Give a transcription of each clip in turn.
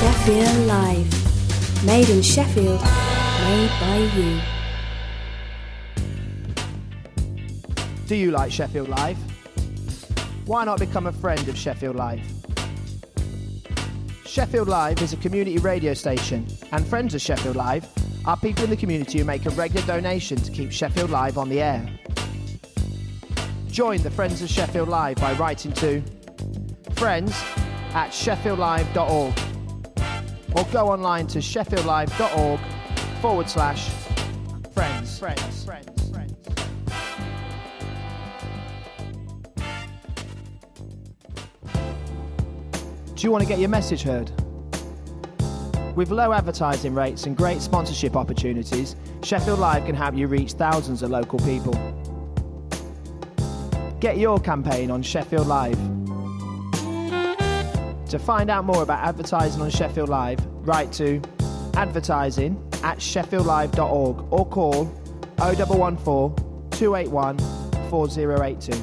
Sheffield Live. Made in Sheffield, made by you. Do you like Sheffield Live? Why not become a friend of Sheffield Live? Sheffield Live is a community radio station, and friends of Sheffield Live are people in the community who make a regular donation to keep Sheffield Live on the air. Join the Friends of Sheffield Live by writing to friends@sheffieldlive.org or go online to sheffieldlive.org/friends. Do you want to get your message heard? With low advertising rates and great sponsorship opportunities, Sheffield Live can help you reach thousands of local people. Get your campaign on Sheffield Live. To find out more about advertising on Sheffield Live, write to advertising@sheffieldlive.org or call 0114 281 4082.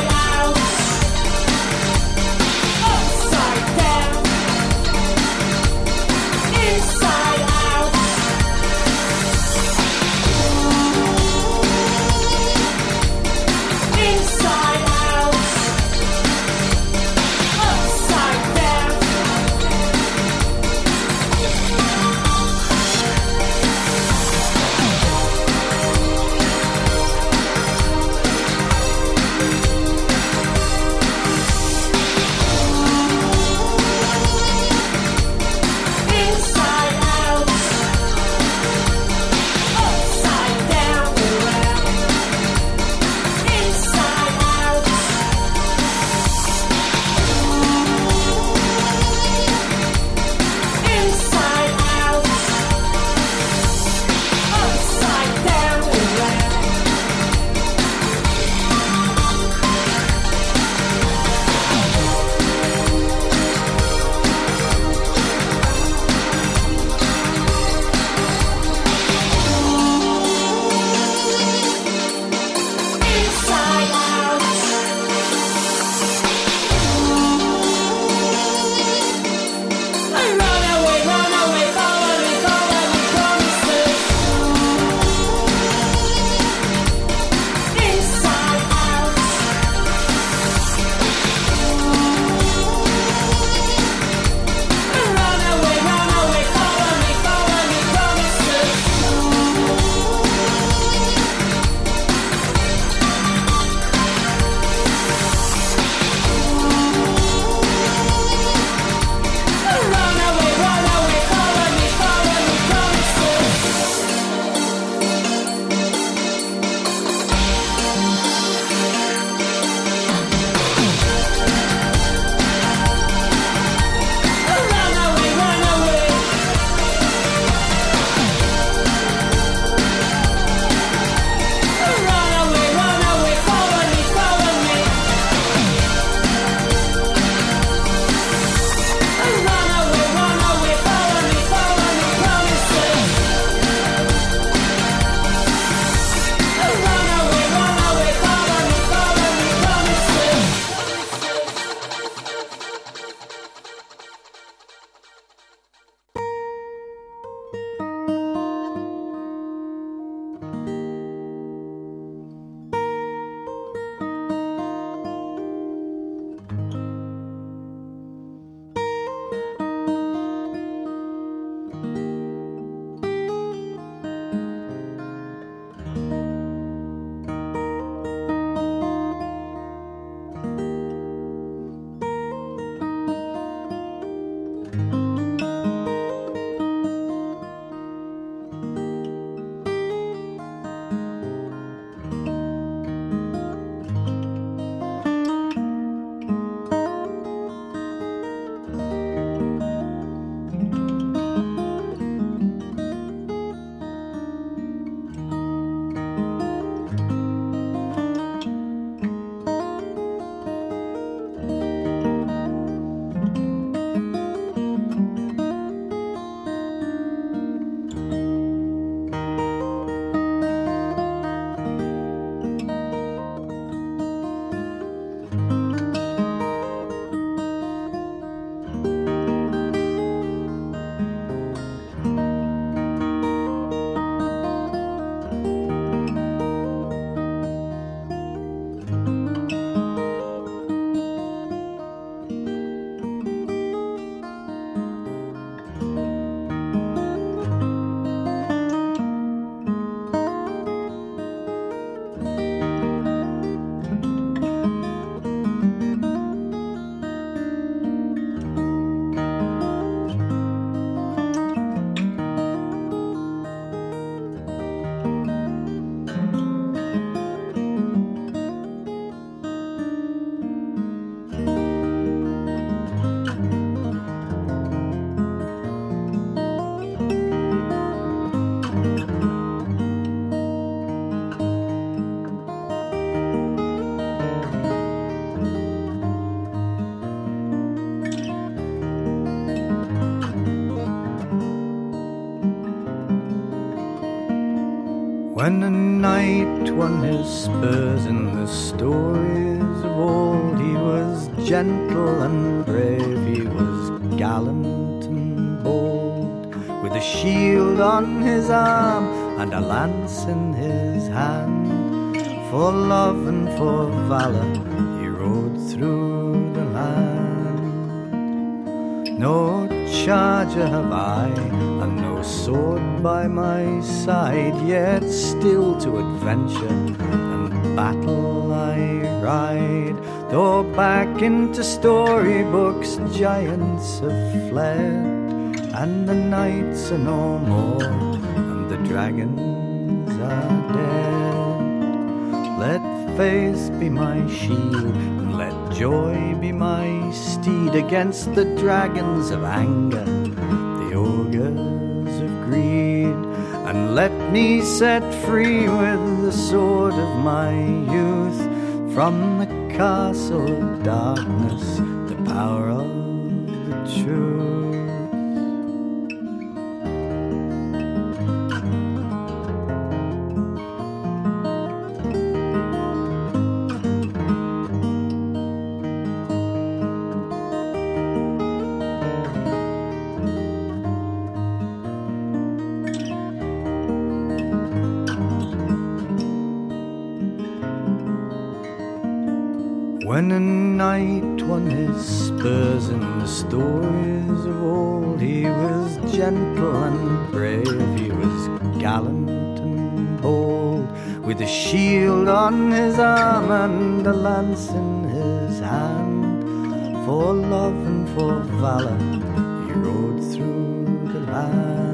Upside down. When a knight won his spurs in the stories of old, he was gentle and brave, he was gallant and bold, with a shield on his arm and a lance in his hand. For love and for valour he rode through the land. No charger have I, and no sword by my side, yet still to adventure and battle I ride. Though back into storybooks giants have fled, and the knights are no more, and the dragons are dead. Let faith be my shield, and let joy be my steed against the dragons of anger, the ogres of greed. And let me set free with the sword of my youth from the castle of darkness the power of the truth. When a knight won his spurs in the stories of old, he was gentle and brave, he was gallant and bold, with a shield on his arm and a lance in his hand. For love and for valour he rode through the land.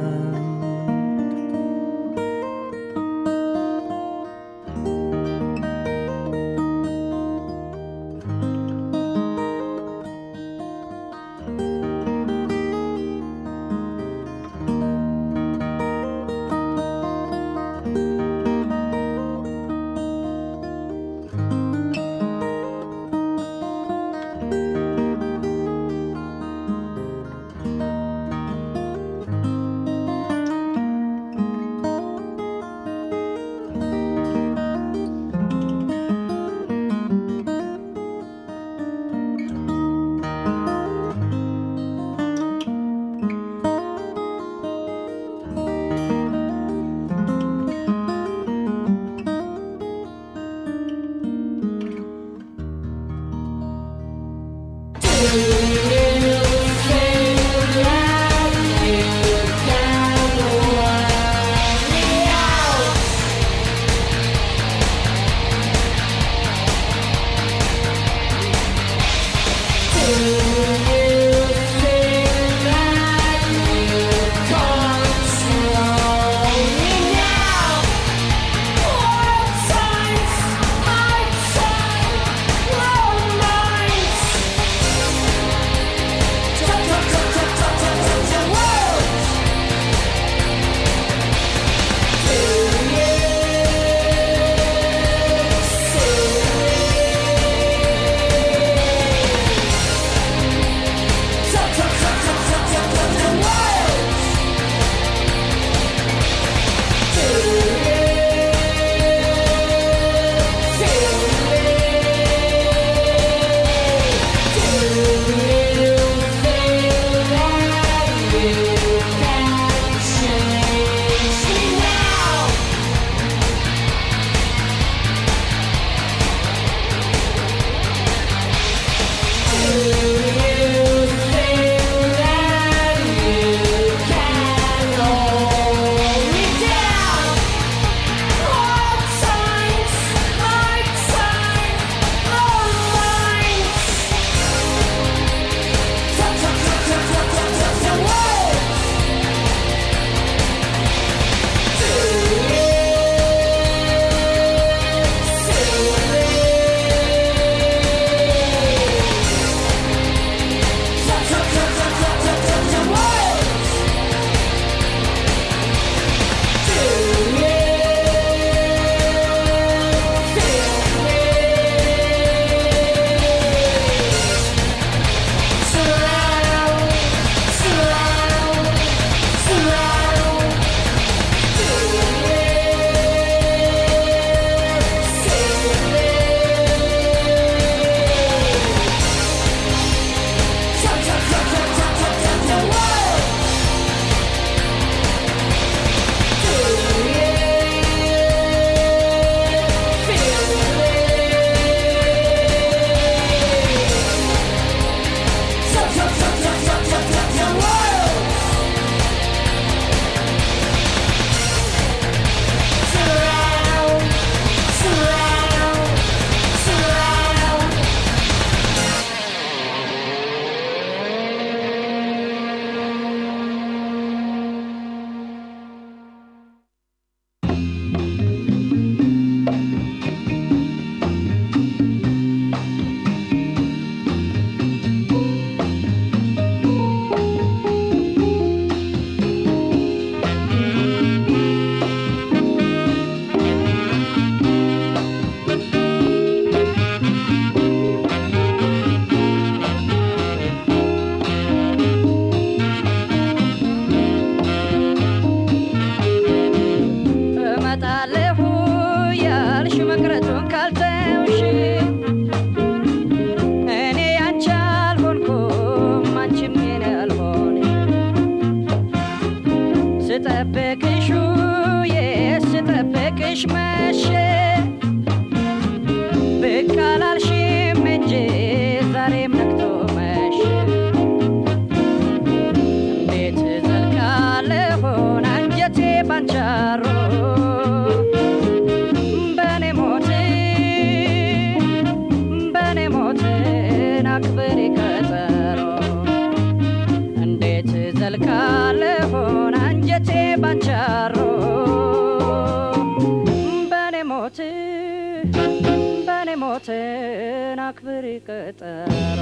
በኔ ሞትን አክብሪ ቀጠሮ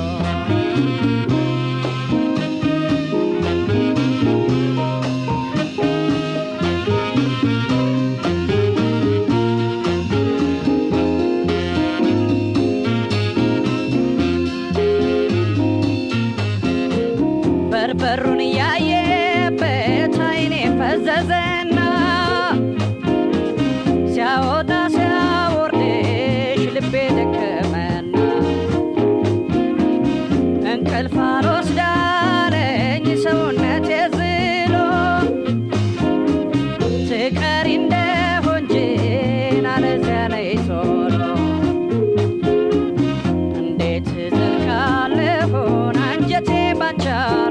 በሩን ያየበት አይኔ ፈዘዘና ሲያወጣ ሲያወርድሽ ልቤ ደከመና እንቅልፍ አልወስዳለኝ ሰውነቴ ዝሎ ትቀሪ እንደሆንጅን አለዚያ ነይ ቶሎ እንዴት ዘልቃለሆን አንጀቴ ባንቻሮ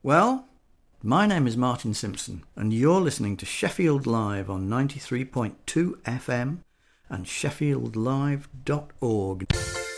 Well, my name is Martin Simpson, and you're listening to Sheffield Live on 93.2 FM and sheffieldlive.org.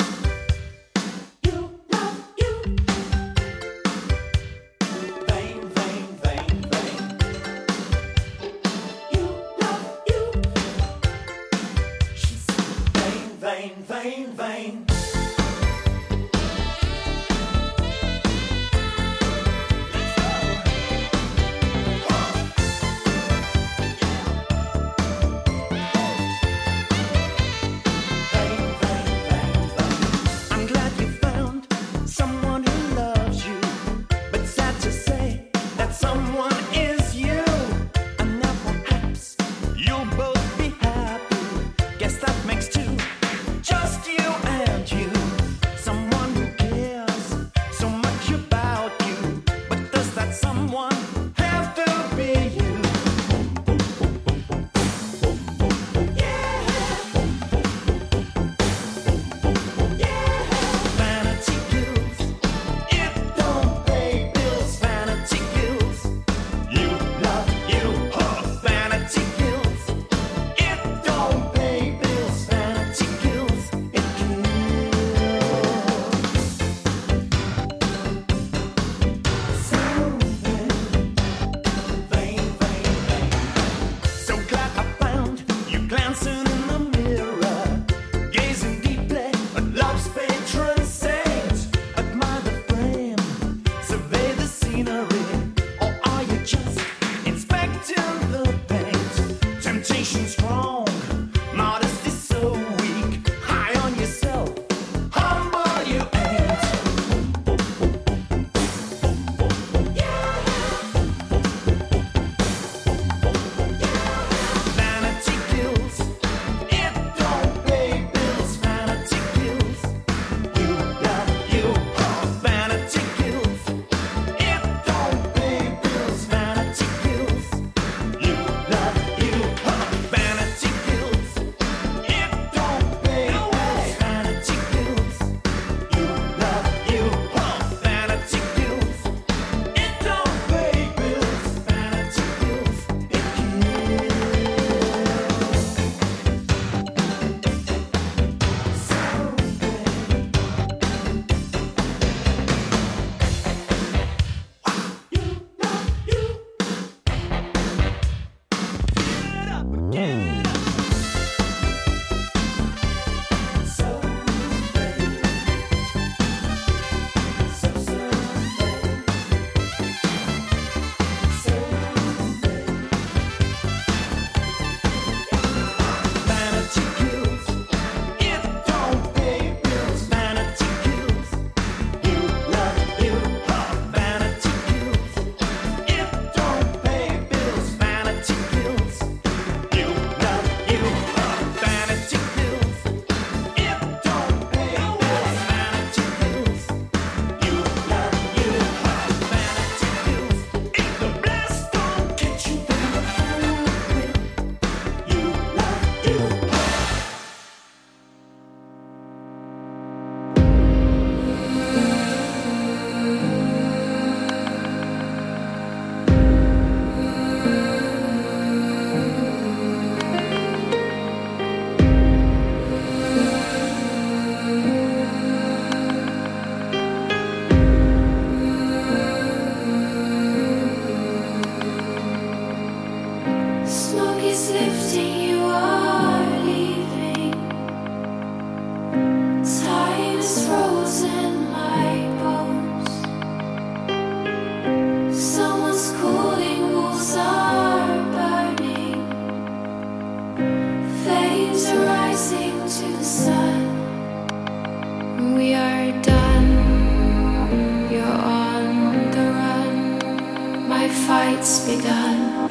Fight's begun.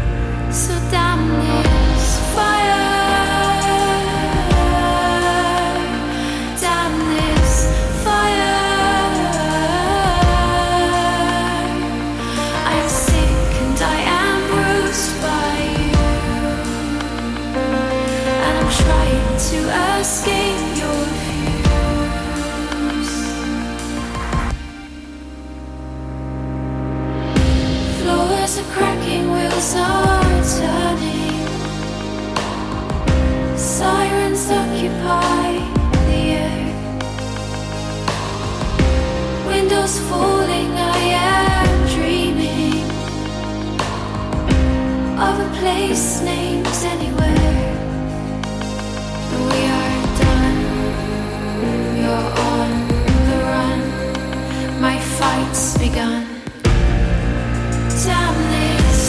So damn this fire, damn this fire. I'm sick and I am bruised by you, and I'm trying to escape your views. high the air. Windows falling, I am dreaming of a place named anywhere. We are done, you're on the run, my fight's begun. Damn this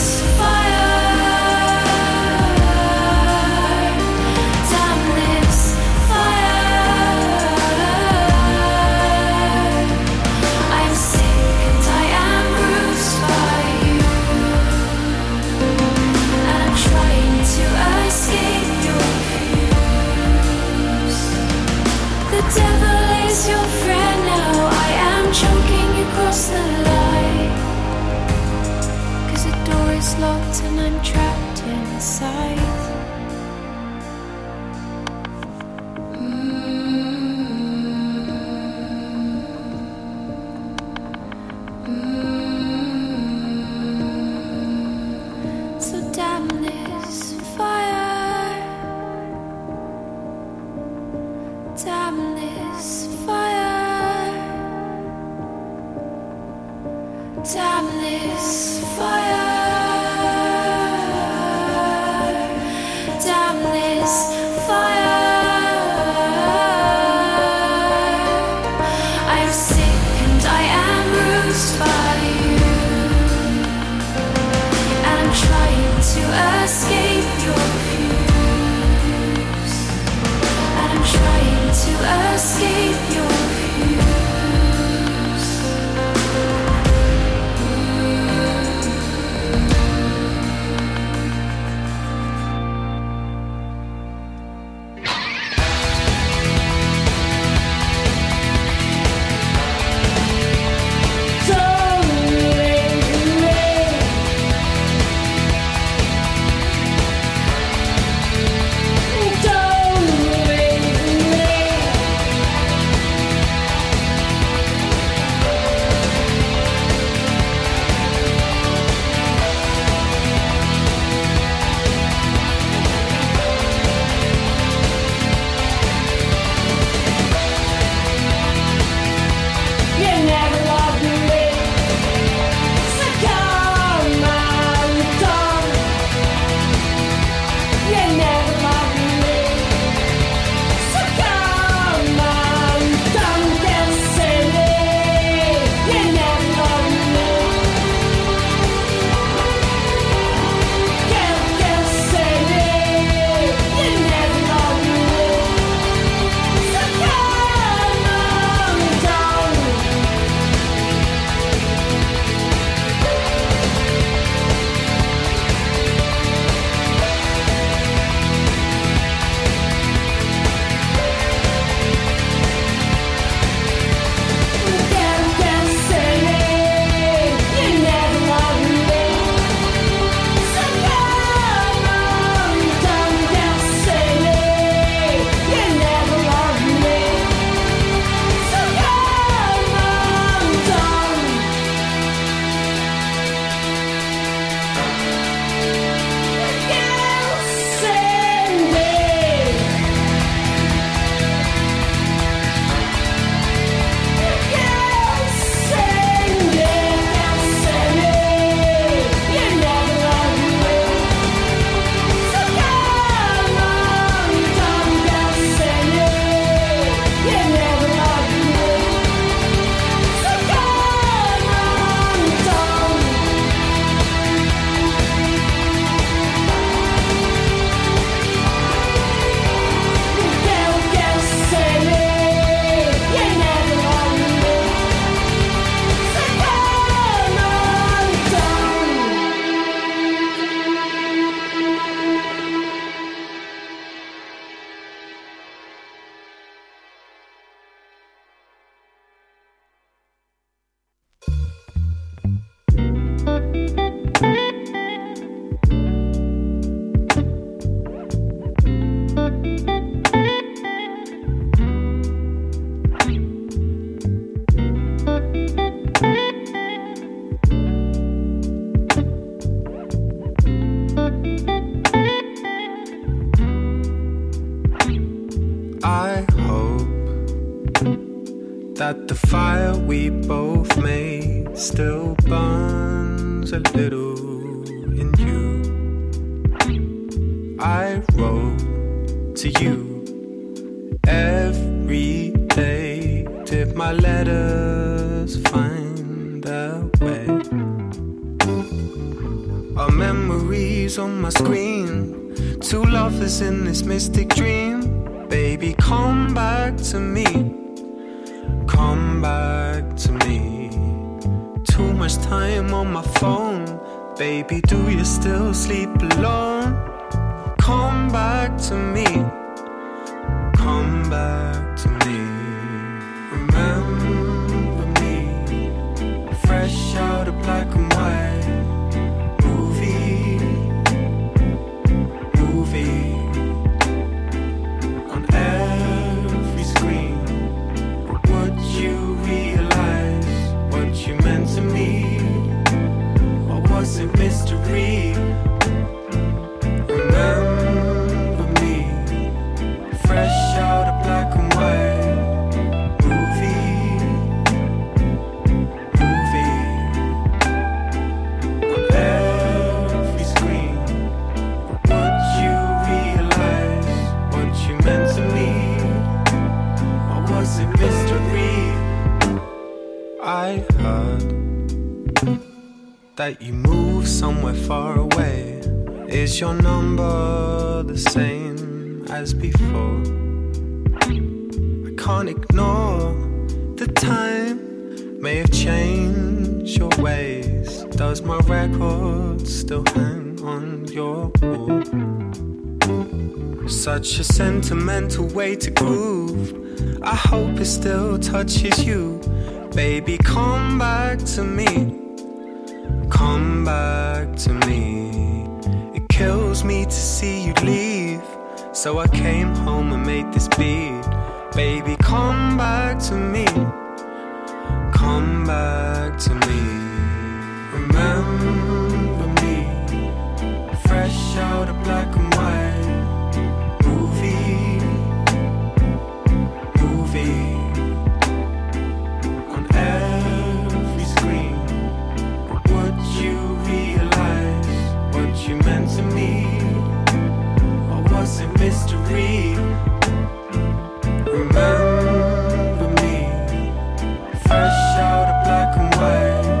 fire, damn this fire. I'm sick and I am bruised by you, and I'm trying to escape your views. The devil is your friend now, I am choking across the light, 'cause the door is locked and I'm trapped inside. So damn this fire, damn this fire, damn this fire, damn this fire. I'm sick and I am bruised by you, and I'm trying to escape your views, and I'm trying to I hope that the fire we both made still burns a little in you. I wrote to you every day. Did my letters find their way? Our memories on my screen, two lovers in this mystic dream. Baby, come back to me. Come back to me. Too much time on my phone. Baby, do you still sleep alone? Come back to me. Come back to me. Remember me. Fresh out of black and white. Movie on every screen. But would you realize what you meant to me? Or was it mystery? Remember me. Fresh out of black and white. Movie on every screen. But would you realize what you meant to me? Or was it mystery? I heard that you moved somewhere far away. Is your number the same as before? I can't ignore the time may have changed your ways. Does my record still hang on your wall? Such a sentimental way to groove. I hope it still touches you. Baby, come back to me. Come back to me. It kills me to see you leave, so I came home and made this beat. Baby, come back to me. Come back to me. Remember me. Fresh out of black and white. Movie on every screen. But would you realize what you meant to me? Or was it mystery? Remember me. Fresh out of black and white.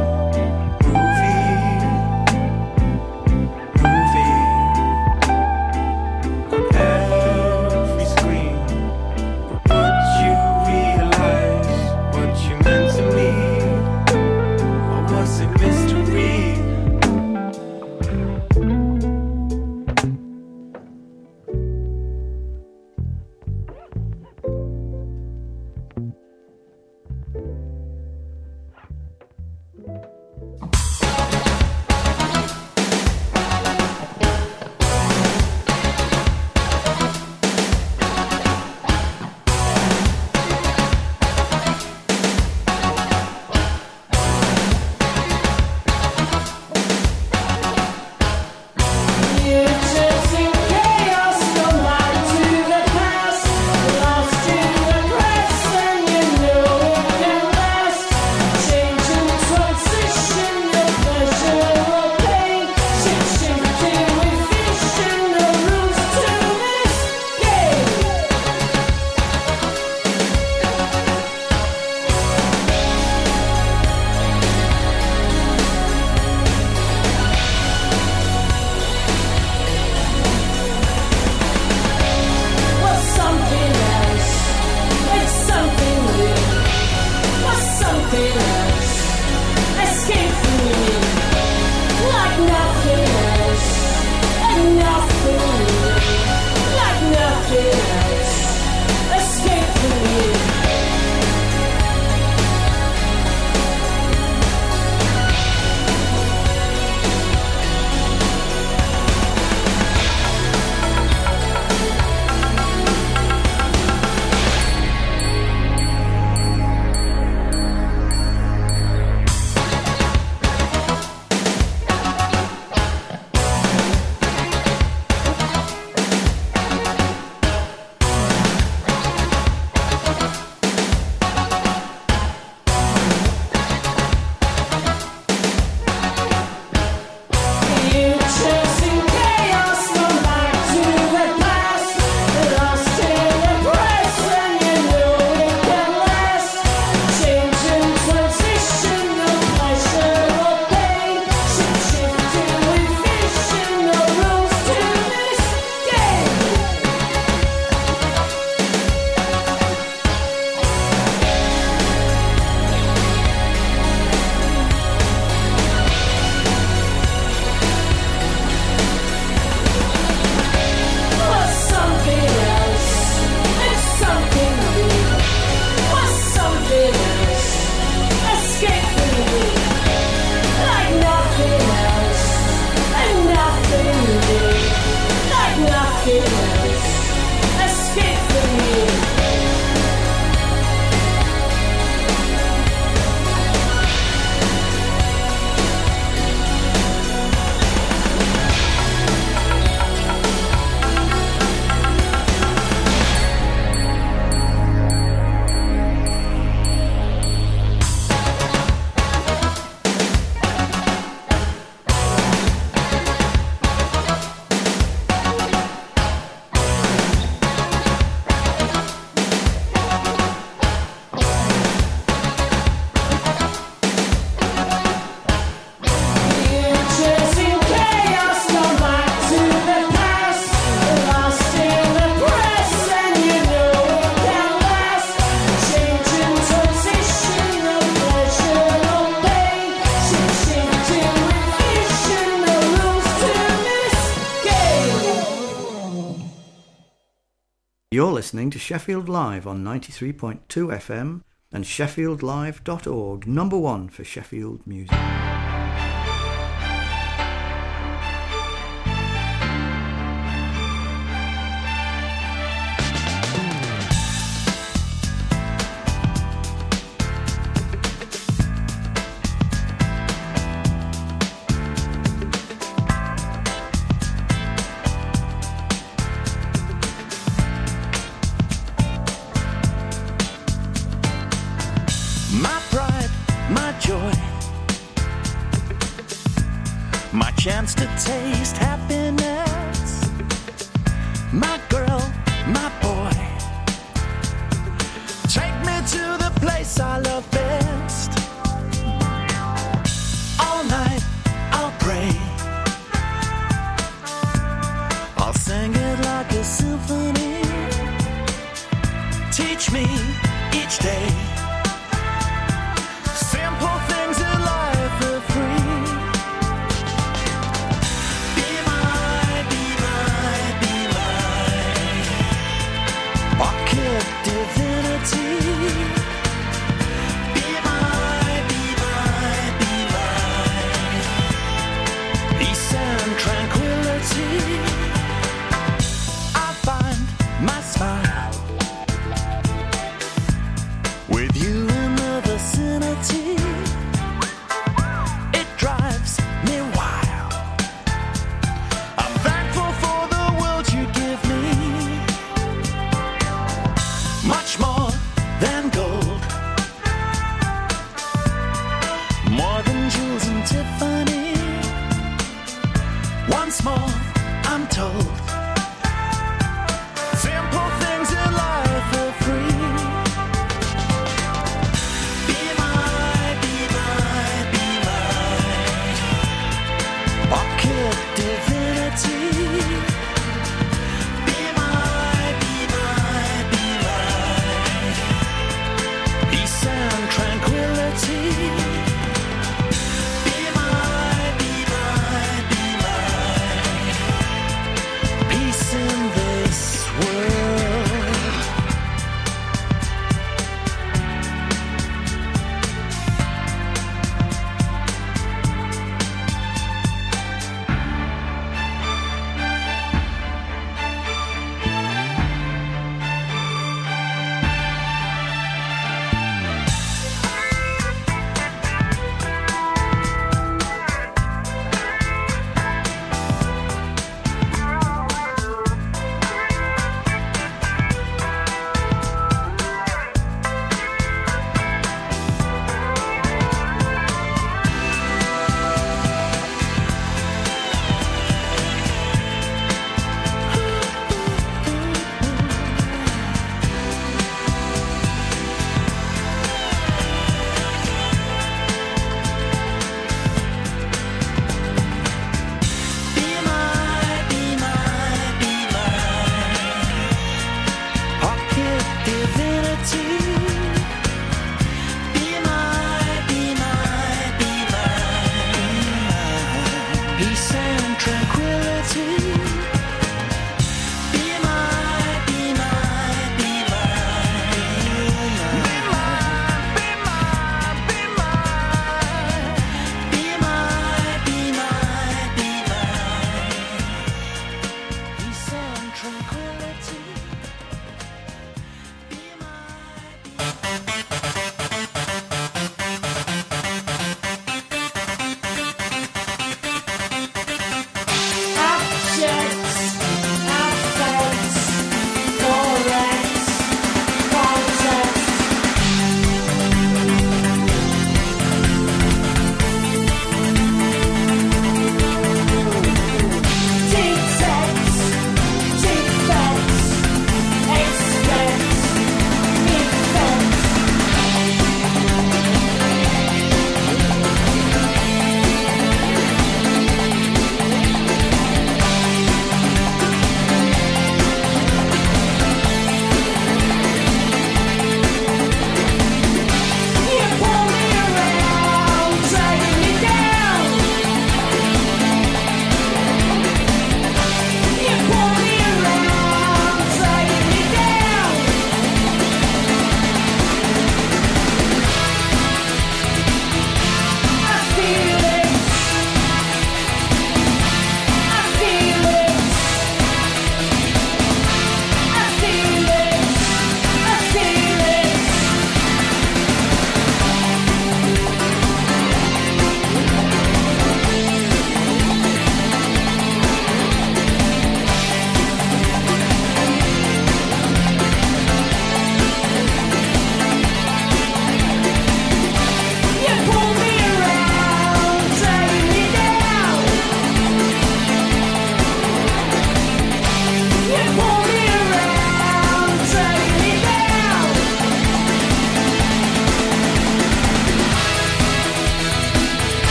listening to Sheffield Live on 93.2 FM and sheffieldlive.org, number one for Sheffield music. Chance to taste happiness, my girl, my boy. Take me to the place I love best. All night I'll pray, I'll sing it like a symphony. Teach me each day simple things in life are free. Divinity, be my, peace and tranquility. I find my smile with you in the vicinity. It drives me wild. I'm thankful for the world you give me. Much more than gold.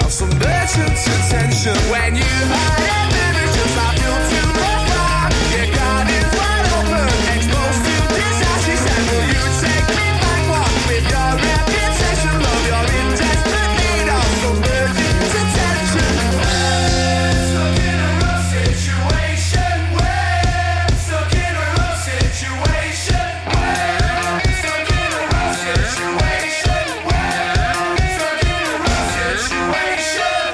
out some urgent attention. When you hide images, I feel too far. Your garden's wide open, exposed to disaster. Said, will you take me back? What with your reputation, love, you're in desperate need of some urgent attention. Stuck in a rough situation. Stuck in a rough situation. Stuck in a rough situation. Stuck in a rough situation.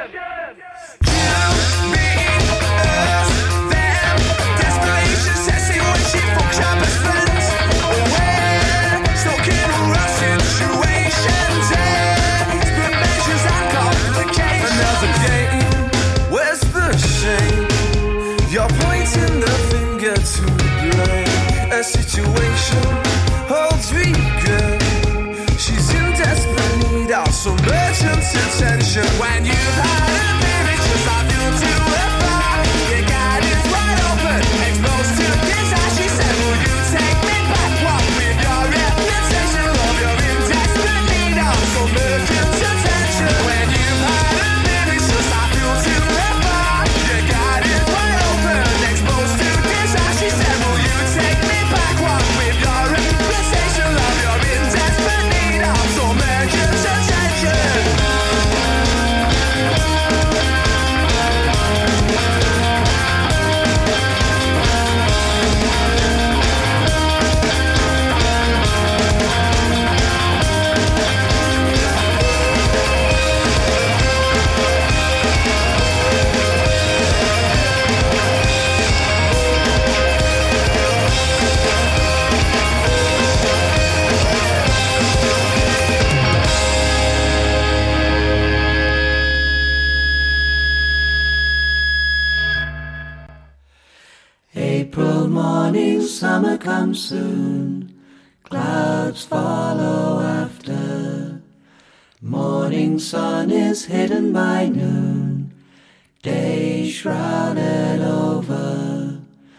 You, me, us, them. Desperation sets in when she fucks up as friends. We're stuck in a rough situation. Desperate measures and complications. Another game. Where's the shame? You're pointing the finger to blame. A situation holds regret. She's in desperate need of some urgent attention. When you've had a pictures of you too far, your guidance wide open, exposed to disaster. She said, will you take me back? What with your reputation, love, you're in desperate need of some urgent attention. When you've had a pictures of you too far, your guidance wide open, exposed to disaster. She said, will you take me back? What with your reputation, love, you're in desperate need of some urgent attention. April morning, summer comes soon. Clouds follow after. Morning sun is hidden by noon. Day shrouded over.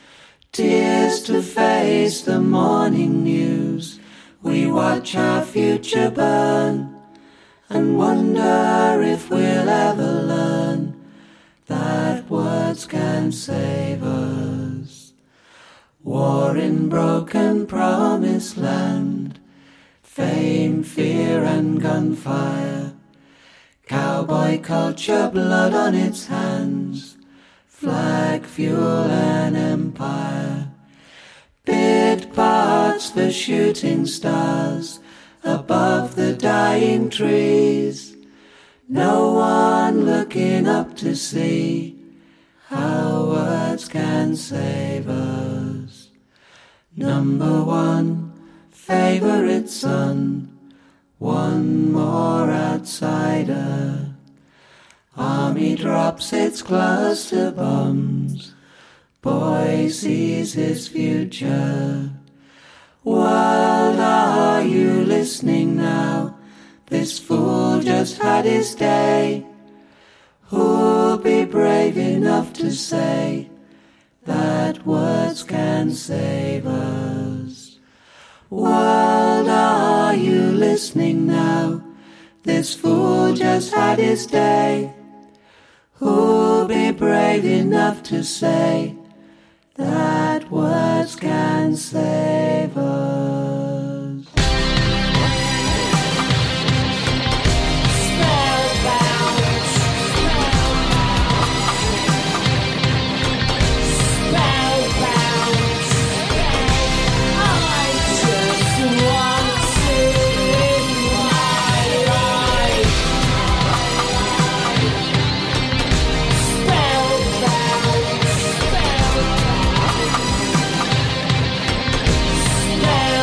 Tears to face the morning news. We watch our future burn and wonder if we'll ever learn that words can save us. War in broken promised land, fame, fear and gunfire, cowboy culture, blood on its hands, flag, fuel and empire, bid parts for shooting stars above the dying trees, no one looking up to see how words can save us. Number one, favorite son, one more outsider. Army drops its cluster bombs, boy sees his future. World, are you listening now? This fool just had his day. Who'll be brave enough to say that words can save us? World, are you listening now? This fool just had his day. Who'll be brave enough to say that words can save us? Spellbound.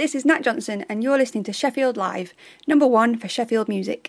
this is Nat Johnson and you're listening to Sheffield Live, number 1 for Sheffield music.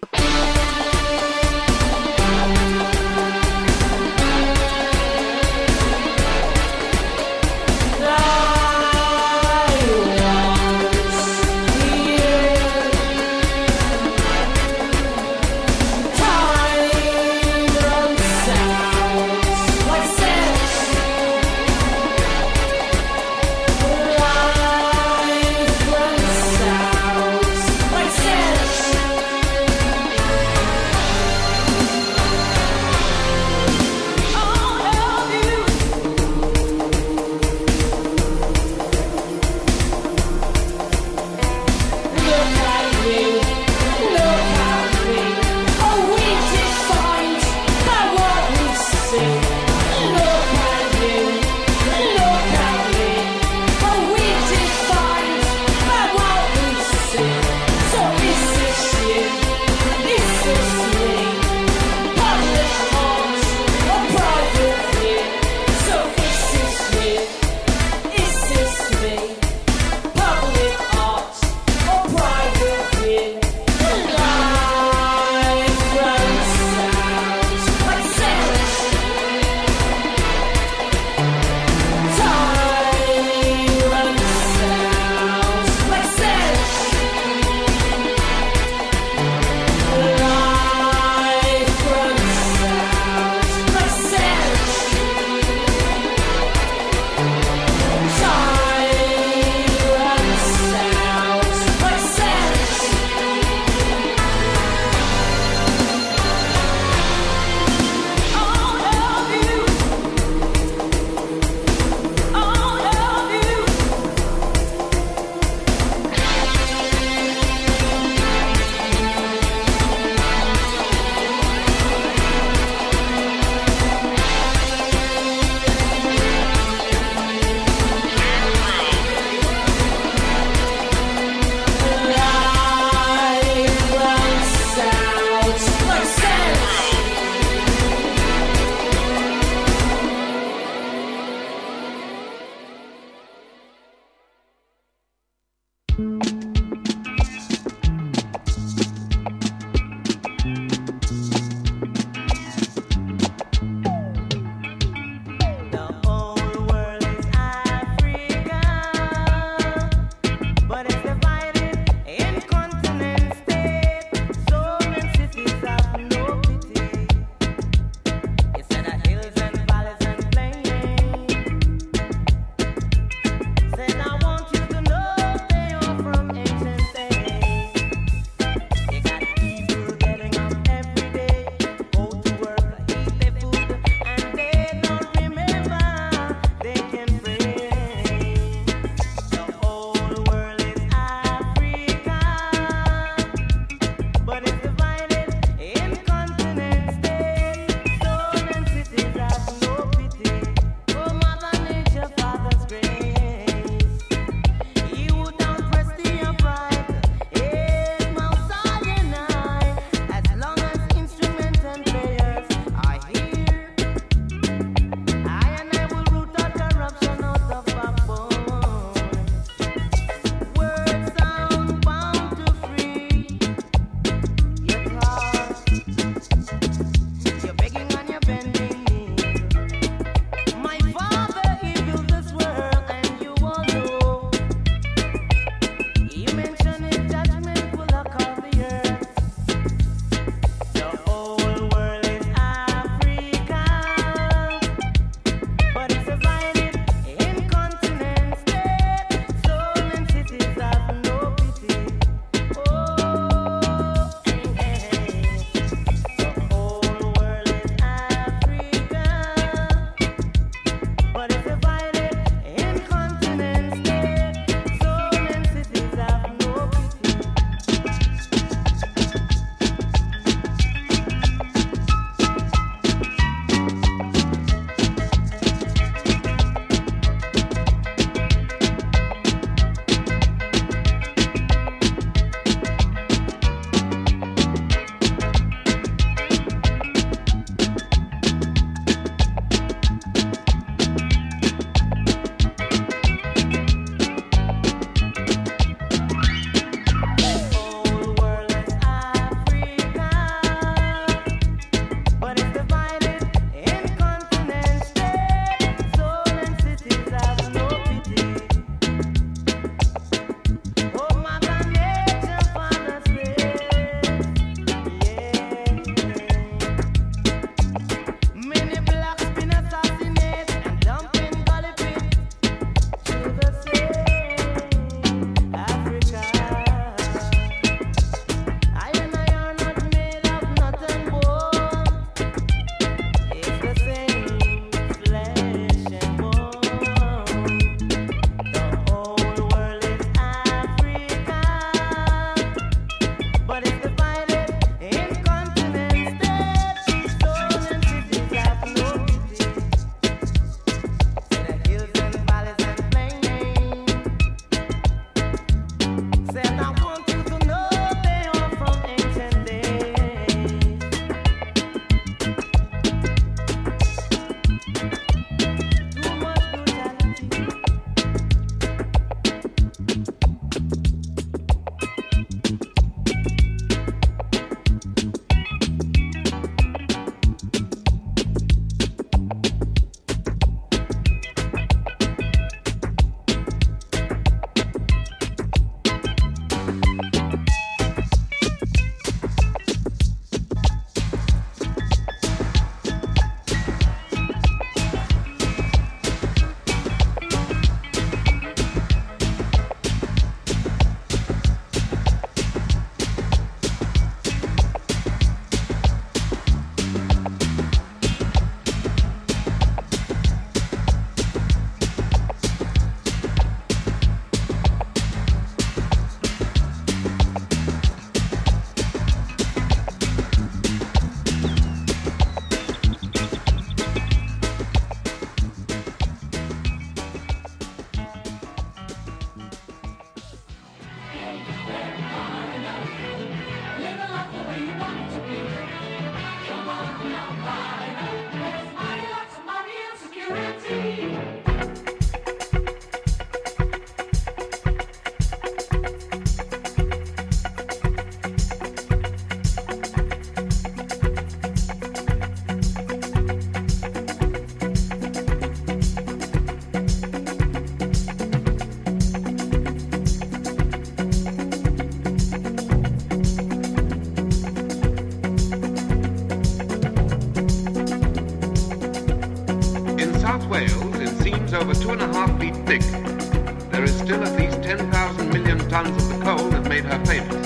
over 2.5 feet thick, there is still at least 10,000 million tons of the coal that made her famous.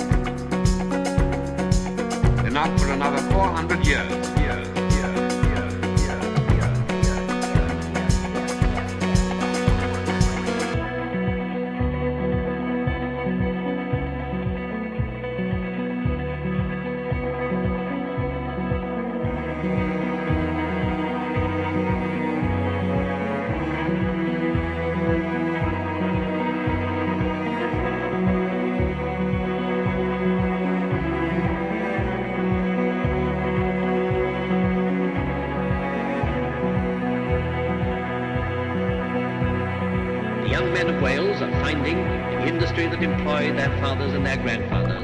Enough for another 400 years. The young men of Wales are finding the industry that employed their fathers and their grandfathers